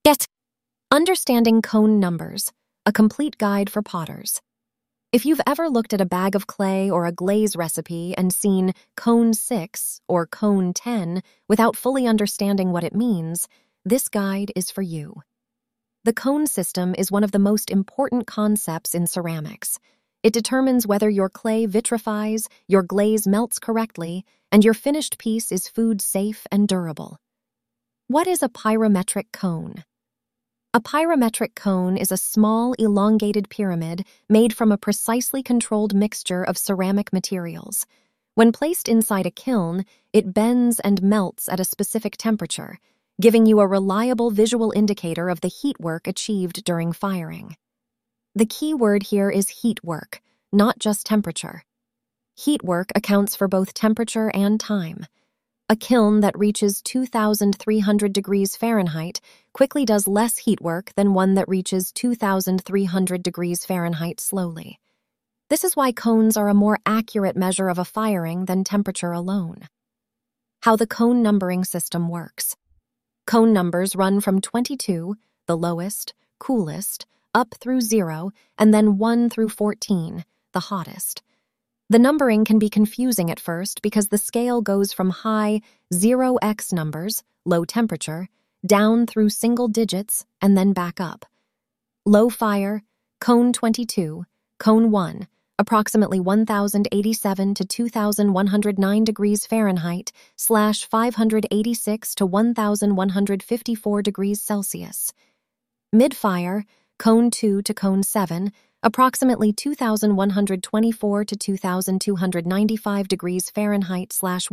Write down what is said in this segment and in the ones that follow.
Get Understanding Cone Numbers, a complete guide for potters. If you've ever looked at a bag of clay or a glaze recipe and seen cone 6 or cone 10 without fully understanding what it means, this guide is for you. The cone system is one of the most important concepts in ceramics. It determines whether your clay vitrifies, your glaze melts correctly, and your finished piece is food safe and durable. What is a pyrometric cone? A pyrometric cone is a small, elongated pyramid made from a precisely controlled mixture of ceramic materials. When placed inside a kiln, it bends and melts at a specific temperature, giving you a reliable visual indicator of the heat work achieved during firing. The key word here is heat work, not just temperature. Heat work accounts for both temperature and time. A kiln that reaches 2,300 degrees Fahrenheit quickly does less heat work than one that reaches 2,300 degrees Fahrenheit slowly. This is why cones are a more accurate measure of a firing than temperature alone. How the cone numbering system works. Cone numbers run from 22, the lowest, coolest, up through 0, and then 1 through 14, the hottest. The numbering can be confusing at first because the scale goes from high 0x numbers, low temperature, down through single digits and then back up. Low fire, cone 22, cone 1, approximately 1,087 to 2,109 degrees Fahrenheit / 586 to 1,154 degrees Celsius. Mid-fire, cone 2 to cone 7, approximately 2,124 to 2,295 degrees Fahrenheit /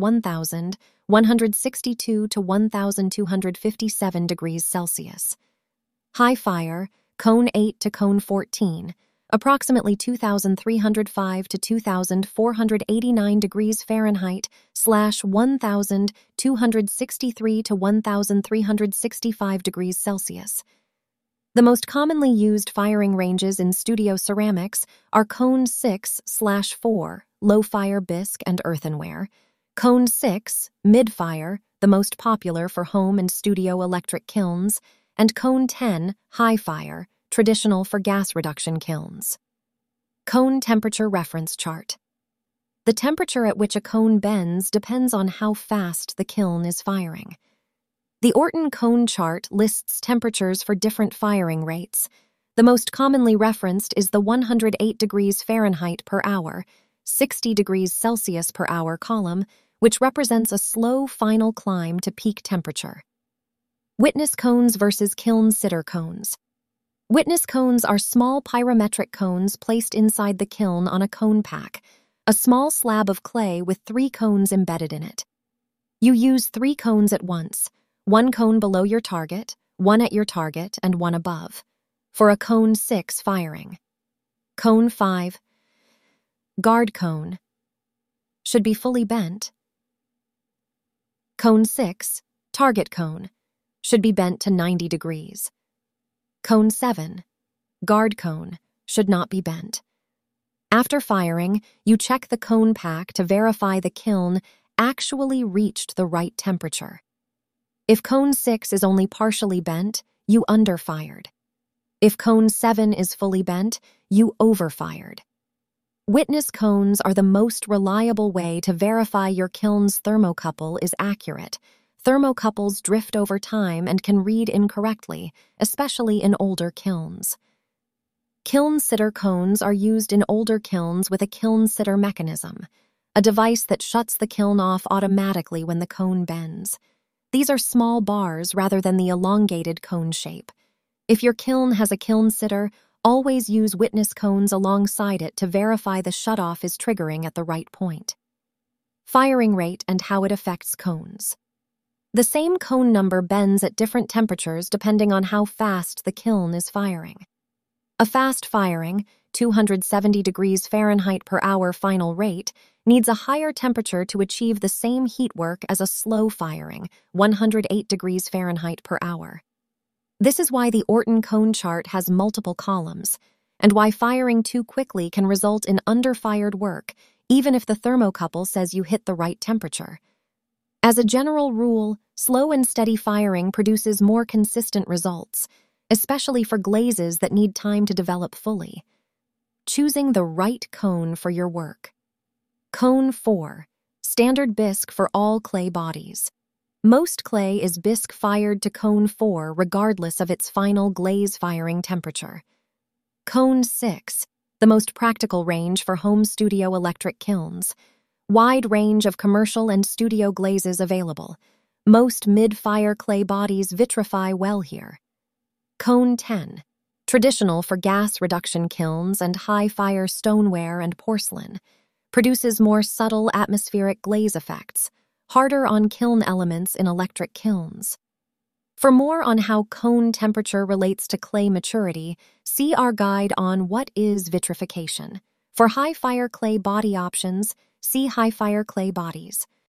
1,162 to 1,257 degrees Celsius. High fire, cone 8 to cone 14, approximately 2,305 to 2,489 degrees Fahrenheit / 1,263 to 1,365 degrees Celsius. The most commonly used firing ranges in studio ceramics are cone 6/4, low-fire bisque and earthenware, cone 6, mid-fire, the most popular for home and studio electric kilns, and cone 10, high-fire, traditional for gas reduction kilns. Cone temperature reference chart. The temperature at which a cone bends depends on how fast the kiln is firing. The Orton cone chart lists temperatures for different firing rates. The most commonly referenced is the 108 degrees Fahrenheit per hour, 60 degrees Celsius per hour column, which represents a slow final climb to peak temperature. Witness cones versus kiln sitter cones. Witness cones are small pyrometric cones placed inside the kiln on a cone pack, a small slab of clay with 3 cones embedded in it. You use 3 cones at once. 1 cone below your target, 1 at your target, and 1 above, for a cone 6 firing. Cone 5, guard cone, should be fully bent. Cone 6, target cone, should be bent to 90 degrees. Cone 7, guard cone, should not be bent. After firing, you check the cone pack to verify the kiln actually reached the right temperature. If cone 6 is only partially bent, you underfired. If cone 7 is fully bent, you overfired. Witness cones are the most reliable way to verify your kiln's thermocouple is accurate. Thermocouples drift over time and can read incorrectly, especially in older kilns. Kiln sitter cones are used in older kilns with a kiln sitter mechanism, a device that shuts the kiln off automatically when the cone bends. These are small bars rather than the elongated cone shape. If your kiln has a kiln sitter, always use witness cones alongside it to verify the shutoff is triggering at the right point. Firing rate and how it affects cones. The same cone number bends at different temperatures depending on how fast the kiln is firing. A fast firing, 270 degrees Fahrenheit per hour final rate, needs a higher temperature to achieve the same heat work as a slow firing, 108 degrees Fahrenheit per hour. This is why the Orton cone chart has multiple columns, and why firing too quickly can result in underfired work, even if the thermocouple says you hit the right temperature. As a general rule, Slow and steady firing produces more consistent results, especially for glazes that need time to develop fully. Choosing the right cone for your work. Cone 4. Standard bisque for all clay bodies. Most clay is bisque fired to cone 4 regardless of its final glaze firing temperature. Cone 6. The most practical range for home studio electric kilns. Wide range of commercial and studio glazes available. Most mid-fire clay bodies vitrify well here. Cone 10. Traditional for gas reduction kilns and high-fire stoneware and porcelain. Produces more subtle atmospheric glaze effects, harder on kiln elements in electric kilns. For more on how cone temperature relates to clay maturity, see our guide on what is vitrification. For high-fire clay body options, see high-fire clay bodies.